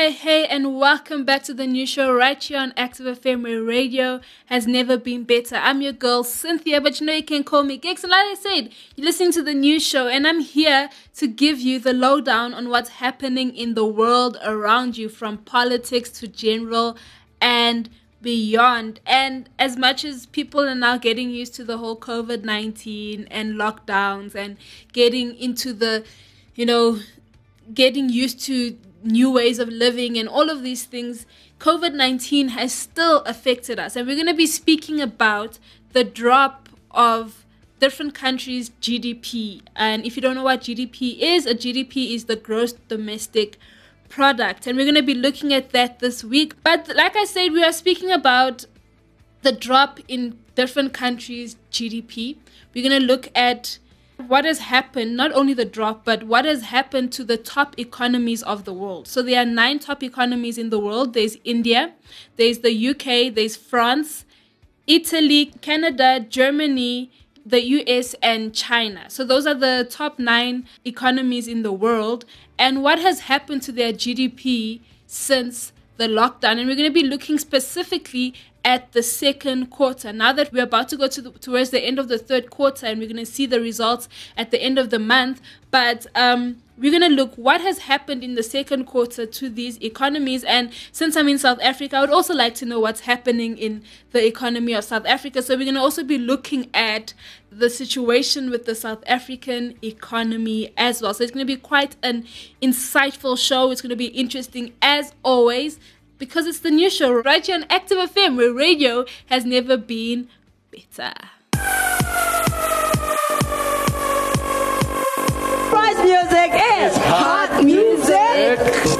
Hey, and welcome back to the new show right here on Active FM, where radio has never been better. I'm your girl, Cynthia, but you know you can call me Gex. And like I said, you're listening to the new show, and I'm here to give you the lowdown on what's happening in the world around you, from politics to general and beyond. And as much as people are now getting used to the whole COVID-19 and lockdowns and getting into the, getting used to new ways of living and all of these things, COVID-19 has still affected us. And we're going to be speaking about the drop of different countries' GDP. And if you don't know what GDP is, a GDP is the gross domestic product. And we're going to be looking at that this week. But like I said, we are speaking about the drop in different countries' GDP. We're going to look at what has happened, not only the drop, but what has happened to the top economies of the world. So there are 9 top economies in the world. There's India, there's the UK, there's France, Italy, Canada, Germany, the US, and China. So those are the top 9 economies in the world. And what has happened to their GDP since the lockdown? And we're going to be looking specifically at the second quarter. Now that we're about to go towards the end of the third quarter, and we're going to see the results at the end of the month, but we're going to look what has happened in the second quarter to these economies. And since I'm in South Africa, I would also like to know what's happening in the economy of South Africa. So we're going to also be looking at the situation with the South African economy as well. So it's going to be quite an insightful show. It's going to be interesting as always, because it's the new show right here on Active FM, where radio has never been better. Prize music is hot music.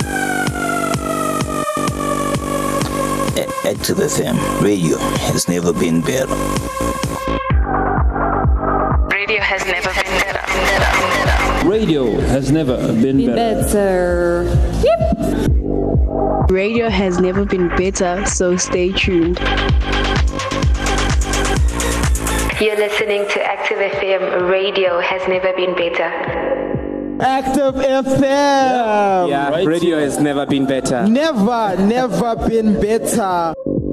Active FM, radio has never been better. Radio has never been better. Radio has never been better. Yep. Radio has never been better, so stay tuned. You're listening to Active FM. Radio has never been better. Active FM. Yeah, Right. radio has never been better. Never been better.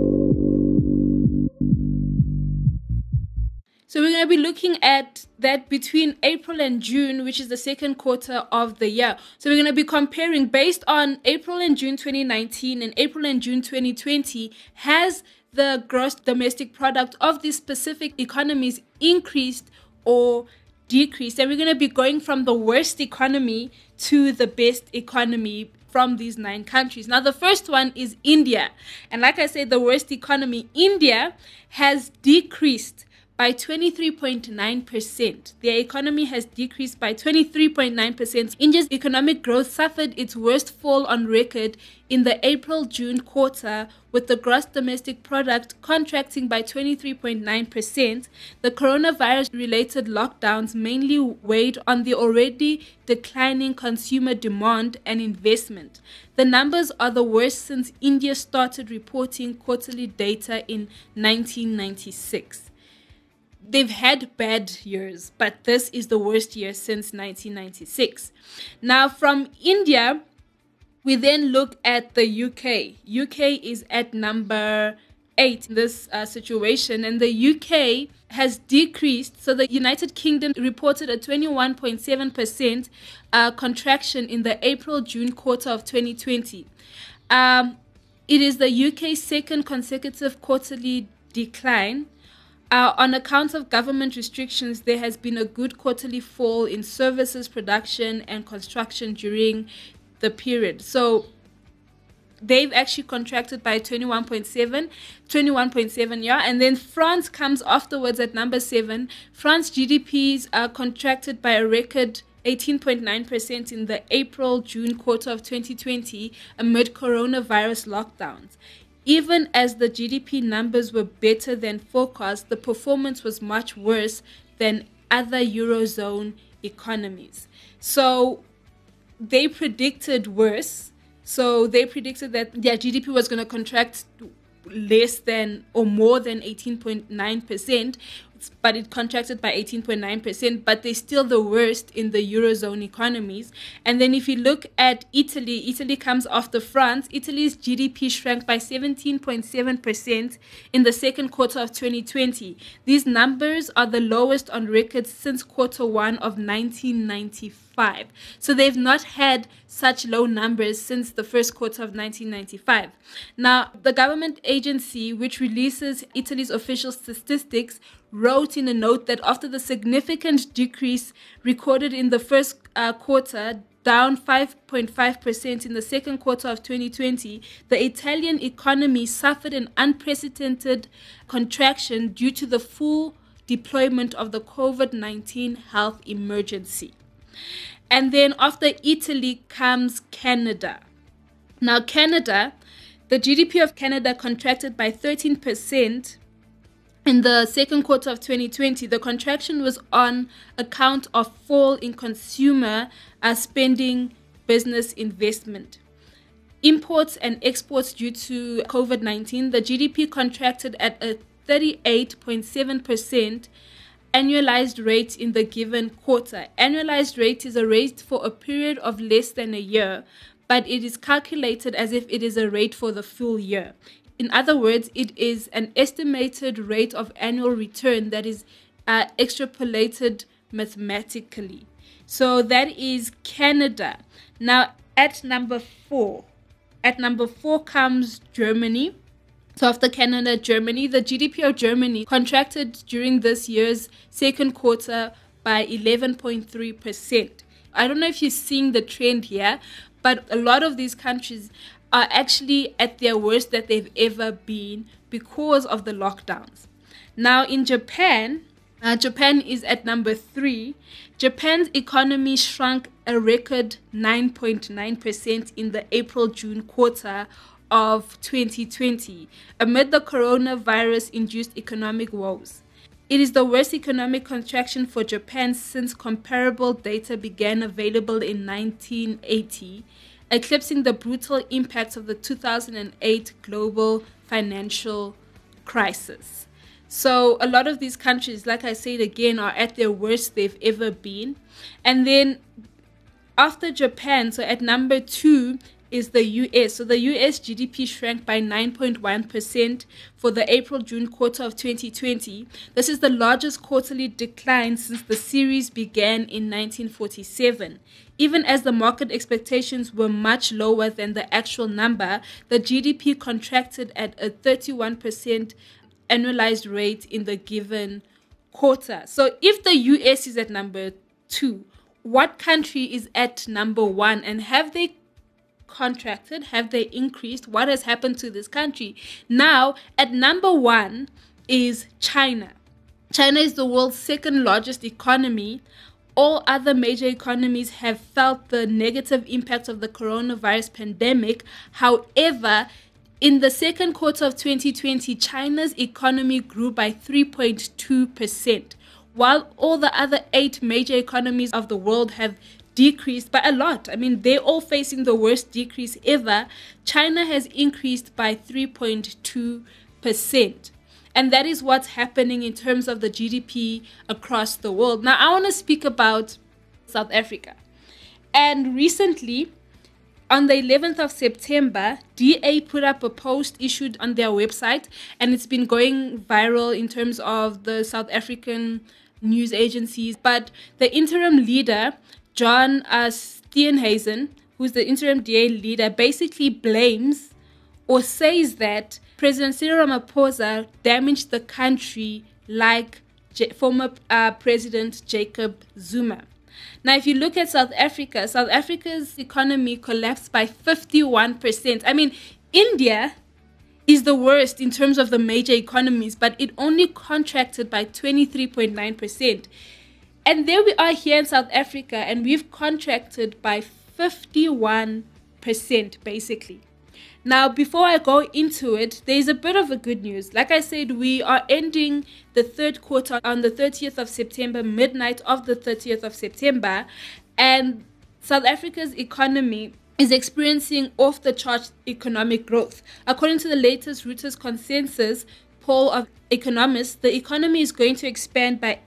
So we're going to be looking at that between April and June, which is the second quarter of the year. So we're going to be comparing based on April and June 2019 and April and June 2020. Has the gross domestic product of these specific economies increased or decreased? And we're going to be going from the worst economy to the best economy from these 9 countries. Now, the first one is India. And like I said, the worst economy, India, has decreased by 23.9%. Their economy has decreased by 23.9%. India's economic growth suffered its worst fall on record in the April-June quarter, with the gross domestic product contracting by 23.9%. The coronavirus-related lockdowns mainly weighed on the already declining consumer demand and investment. The numbers are the worst since India started reporting quarterly data in 1996. They've had bad years, but this is the worst year since 1996. Now, from India, we then look at the UK. UK is at number 8 in this situation, and the UK has decreased. So the United Kingdom reported a 21.7% contraction in the April-June quarter of 2020. It is the UK's second consecutive quarterly decline. On account of government restrictions, there has been a good quarterly fall in services, production, and construction during the period. So they've actually contracted by 21.7, yeah. And then France comes afterwards at number 7. France GDPs are contracted by a record 18.9% in the April-June quarter of 2020 amid coronavirus lockdowns. Even as the GDP numbers were better than forecast, the performance was much worse than other Eurozone economies. So they predicted worse. So they predicted that their GDP was going to contract less than or more than 18.9%, but it contracted by 18.9%, but they're still the worst in the Eurozone economies. And then if you look at Italy, Italy comes after France. Italy's GDP shrank by 17.7% in the second quarter of 2020. These numbers are the lowest on record since quarter one of 1995. So they've not had such low numbers since the first quarter of 1995. Now, the government agency which releases Italy's official statistics wrote in a note that after the significant decrease recorded in the first quarter, down 5.5% in the second quarter of 2020, the Italian economy suffered an unprecedented contraction due to the full deployment of the COVID-19 health emergency. And then after Italy comes Canada. Now, Canada, the GDP of Canada contracted by 13% in the second quarter of 2020. The contraction was on account of fall in consumer spending, business investment. Imports and exports due to COVID-19, the GDP contracted at a 38.7% annualized rate in the given quarter. Annualized rate is a rate for a period of less than a year, but it is calculated as if it is a rate for the full year. In other words, it is an estimated rate of annual return that is extrapolated mathematically. So that is Canada. Now at number 4. At number 4 comes Germany. So after Canada, Germany, the GDP of Germany contracted during this year's second quarter by 11.3%. I don't know if you're seeing the trend here, but a lot of these countries are actually at their worst that they've ever been because of the lockdowns. Now in Japan, Japan is at number 3. Japan's economy shrunk a record 9.9% in the April-June quarter of 2020 amid the coronavirus-induced economic woes. It is the worst economic contraction for Japan since comparable data began available in 1980, eclipsing the brutal impacts of the 2008 global financial crisis. So a lot of these countries, like I said again, are at their worst they've ever been. And then after Japan, so at number 2 is the US. So the US GDP shrank by 9.1% for the April-June quarter of 2020. This is the largest quarterly decline since the series began in 1947. Even as the market expectations were much lower than the actual number, the GDP contracted at a 31% annualized rate in the given quarter. So if the US is at number 2, what country is at number 1? And have they contracted? Have they increased? What has happened to this country? Now, at number 1 is China. China is the world's second largest economy. All other major economies have felt the negative impact of the coronavirus pandemic. However, in the second quarter of 2020, China's economy grew by 3.2%, while all the other 8 major economies of the world have decreased by a lot. I mean, they're all facing the worst decrease ever. China has increased by 3.2%. And that is what's happening in terms of the GDP across the world. Now, I want to speak about South Africa. And recently, on the 11th of September, DA put up a post issued on their website, and it's been going viral in terms of the South African news agencies. But the interim leader, John Steenhuisen, who's the interim DA leader, basically blames or says that President Cyril Ramaphosa damaged the country like former President Jacob Zuma. Now, if you look at South Africa, South Africa's economy collapsed by 51%. I mean, India is the worst in terms of the major economies, but it only contracted by 23.9%. And there we are here in South Africa, and we've contracted by 51%, basically. Now, before I go into it, there's a bit of a good news. Like I said, we are ending the third quarter on the 30th of September, midnight of the 30th of September, and South Africa's economy is experiencing off-the-chart economic growth. According to the latest Reuters consensus poll of economists, the economy is going to expand by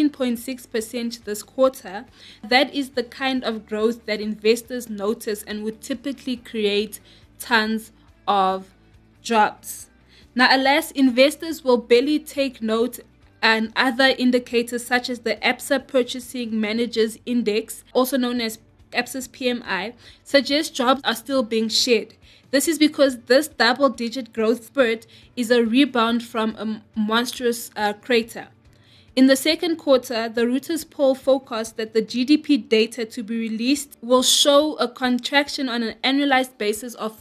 18.6% this quarter. That is the kind of growth that investors notice and would typically create tons of jobs. Now, alas, investors will barely take note, and other indicators such as the Absa Purchasing Managers Index, also known as Absa's PMI, suggest jobs are still being shed. This is because this double-digit growth spurt is a rebound from a monstrous crater. In the second quarter, the Reuters poll forecast that the GDP data to be released will show a contraction on an annualized basis of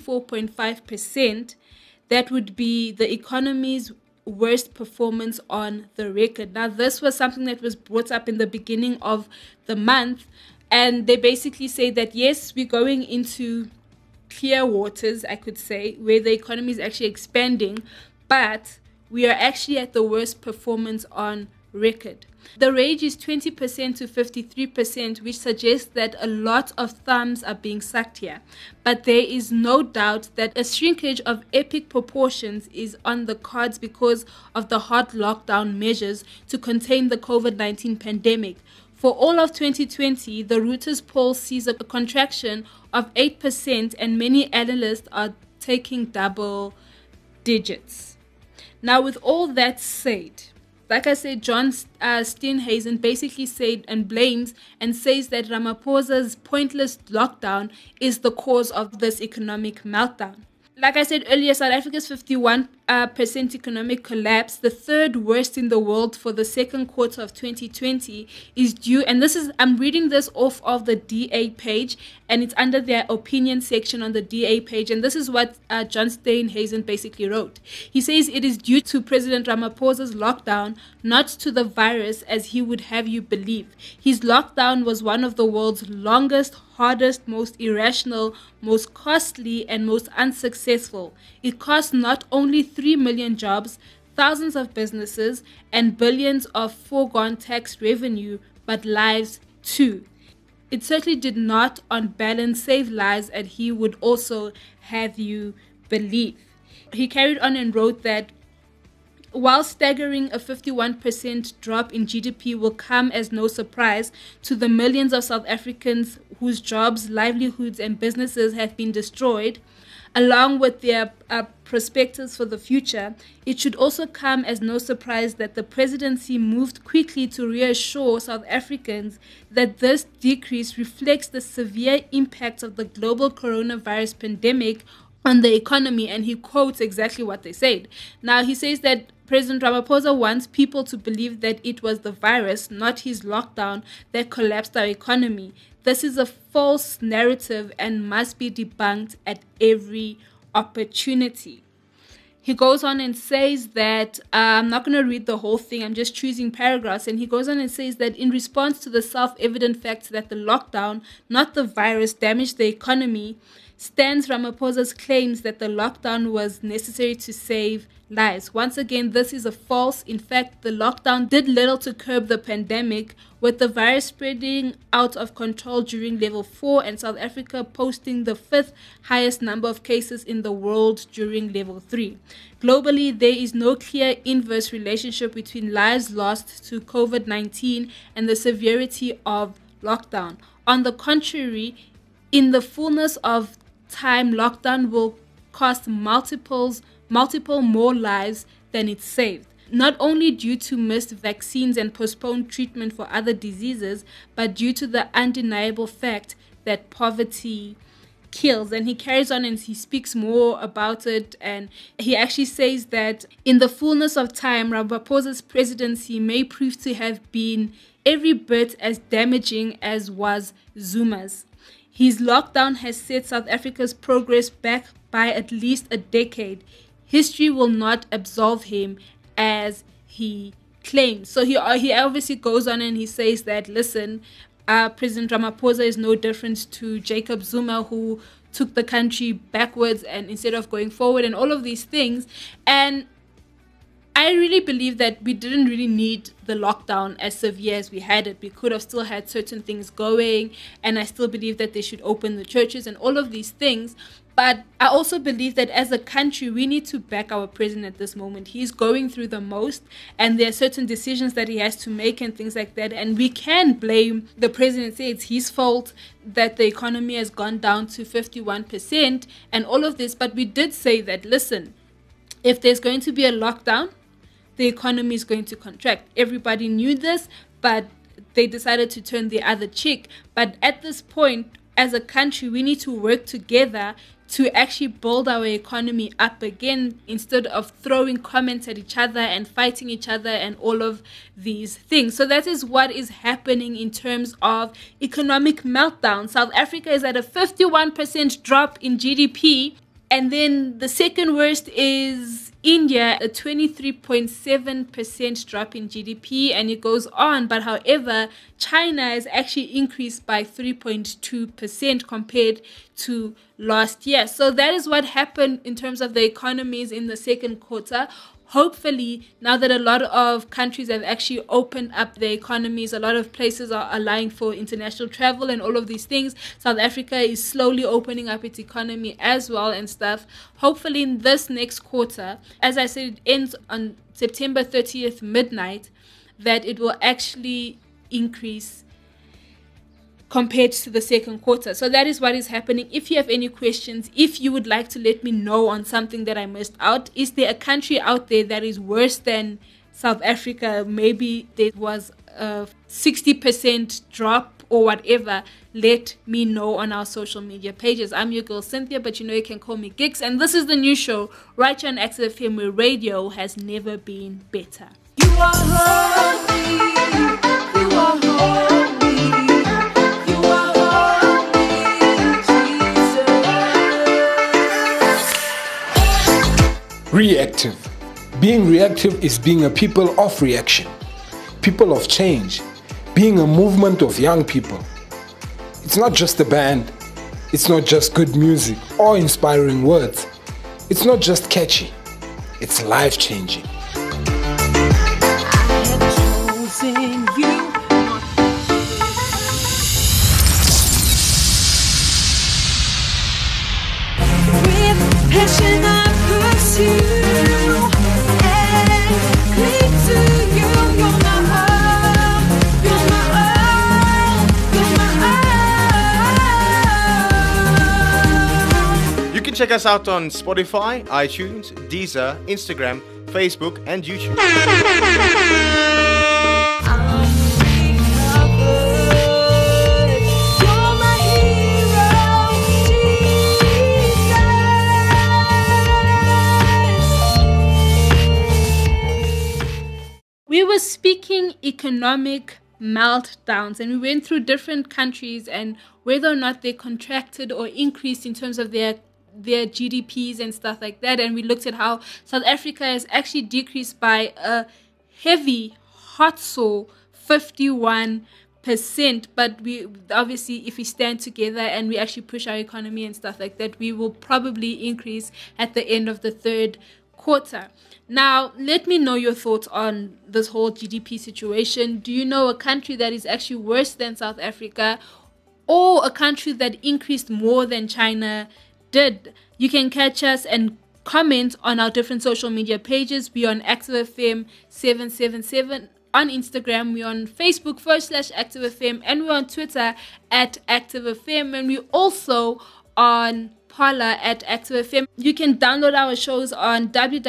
44.5%. That would be the economy's worst performance on the record. Now, this was something that was brought up in the beginning of the month, and they basically say that, yes, we're going into clear waters, I could say, where the economy is actually expanding, but we are actually at the worst performance on record. The range is 20% to 53%, which suggests that a lot of thumbs are being sucked here. But there is no doubt that a shrinkage of epic proportions is on the cards because of the hard lockdown measures to contain the COVID-19 pandemic. For all of 2020, the Reuters poll sees a contraction of 8%, and many analysts are taking double digits. Now, with all that said, like I said, John Steenhuisen basically said and blames and says that Ramaphosa's pointless lockdown is the cause of this economic meltdown. Like I said earlier, South Africa's 51% economic collapse, the third worst in the world for the second quarter of 2020, is due, and I'm reading this off of the DA page, and it's under their opinion section on the DA page, and this is what John Steenhuisen basically wrote. He says it is due to President Ramaphosa's lockdown, not to the virus as he would have you believe. His lockdown was one of the world's longest, hardest, most irrational, most costly, and most unsuccessful. It cost not only 3 million jobs, thousands of businesses, and billions of foregone tax revenue, but lives too. It certainly did not, on balance, save lives, and he would also have you believe. He carried on and wrote that while staggering, a 51% drop in GDP will come as no surprise to the millions of South Africans whose jobs, livelihoods, and businesses have been destroyed, along with their perspectives for the future, it should also come as no surprise that the presidency moved quickly to reassure South Africans that this decrease reflects the severe impact of the global coronavirus pandemic on the economy, and he quotes exactly what they said. Now, he says that President Ramaphosa wants people to believe that it was the virus, not his lockdown, that collapsed our economy. This is a false narrative and must be debunked at every opportunity. He goes on and says that, I'm not going to read the whole thing, I'm just choosing paragraphs, and he goes on and says that in response to the self-evident fact that the lockdown, not the virus, damaged the economy, stands Ramaphosa's claims that the lockdown was necessary to save lives. Once again, this is a false. In fact, the lockdown did little to curb the pandemic, with the virus spreading out of control during level 4 and South Africa posting the 5th highest number of cases in the world during level 3. Globally, there is no clear inverse relationship between lives lost to COVID-19 and the severity of lockdown. On the contrary, in the fullness of time, lockdown will cost multiple more lives than it saved. Not only due to missed vaccines and postponed treatment for other diseases, but due to the undeniable fact that poverty kills. And he carries on and he speaks more about it, and he actually says that in the fullness of time, Ramaphosa's presidency may prove to have been every bit as damaging as was Zuma's. His lockdown has set South Africa's progress back by at least a decade. History will not absolve him, as he claims. So he obviously goes on and he says that, listen, President Ramaphosa is no different to Jacob Zuma, who took the country backwards and instead of going forward, and all of these things. And I really believe that we didn't really need the lockdown as severe as we had it. We could have still had certain things going, and I still believe that they should open the churches and all of these things. But I also believe that as a country, we need to back our president at this moment. He's going through the most, and there are certain decisions that he has to make and things like that. And we can blame the president, say it's his fault that the economy has gone down to 51% and all of this. But we did say that, listen, if there's going to be a lockdown, the economy is going to contract. Everybody knew this, but they decided to turn the other cheek. But at this point, as a country, we need to work together to actually build our economy up again instead of throwing comments at each other and fighting each other and all of these things. So that is what is happening in terms of economic meltdown. South Africa is at a 51% drop in GDP. And then the second worst is India, a 23.7% drop in GDP, and it goes on. But however, China has actually increased by 3.2% compared to last year. So that is what happened in terms of the economies in the second quarter. Hopefully, now that a lot of countries have actually opened up their economies, a lot of places are allowing for international travel and all of these things. South Africa is slowly opening up its economy as well and stuff. Hopefully, in this next quarter, as I said, it ends on September 30th midnight, that it will actually increase compared to the second quarter. So that is what is happening. If you have any questions, if you would like to let me know on something that I missed out, is there a country out there that is worse than South Africa? Maybe there was a 60% drop or whatever. Let me know on our social media pages. I'm your girl Cynthia, but you know you can call me Gix. And this is the new show right here on Active FM, where radio has never been better. You are holy. You are holy. Reactive. Being reactive is being a people of reaction, people of change, being a movement of young people. It's not just a band, it's not just good music or inspiring words, it's not just catchy, it's life-changing. I have chosen you. With passion I pursue. Check us out on Spotify, iTunes, Deezer, Instagram, Facebook, and YouTube. We were speaking economic meltdowns, and we went through different countries and whether or not they contracted or increased in terms of their GDPs and stuff like that. And we looked at how South Africa has actually decreased by a heavy, hot sore 51%. But we obviously, if we stand together and we actually push our economy and stuff like that, we will probably increase at the end of the third quarter. Now, let me know your thoughts on this whole GDP situation. Do you know a country that is actually worse than South Africa, or a country that increased more than China did? You can catch us and comment on our different social media pages. We're on Active FM 777 on Instagram. We're on Facebook /Active FM, and we're on Twitter at Active FM, and we're also on Parler at Active FM. You can download our shows on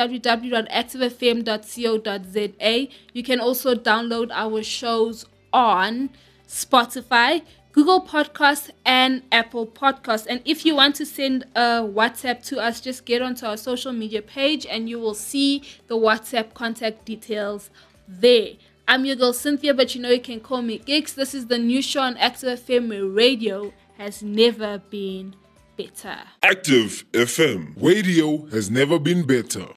www.activefm.co.za. You can also download our shows on Spotify, Google Podcasts, and Apple Podcasts. And if you want to send a WhatsApp to us, just get onto our social media page and you will see the WhatsApp contact details there. I'm your girl Cynthia, but you know you can call me Gix. This is the new show on Active FM, where radio has never been better. Active FM. Radio has never been better.